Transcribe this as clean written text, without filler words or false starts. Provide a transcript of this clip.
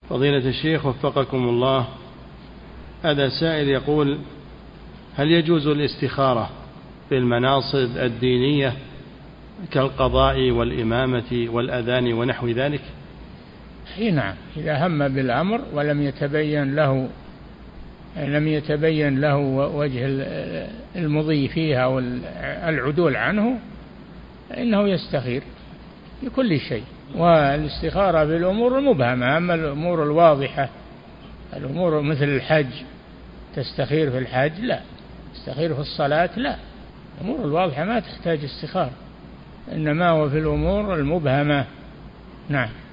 فضيلة الشيخ وفقكم الله، هذا سائل يقول: هل يجوز الاستخارة في المناصب الدينية كالقضاء والإمامة والأذان ونحو ذلك؟ نعم، إذا هم بالأمر ولم يتبين له وجه المضي فيها والعدول عنه إنه يستخير في كل شيء. والاستخارة بالأمور المبهمة، أما الأمور الواضحة، الأمور مثل الحج تستخير في الحج لا، تستخير في الصلاة لا، الأمور الواضحة ما تحتاج استخارة، إنما هو في الأمور المبهمة. نعم.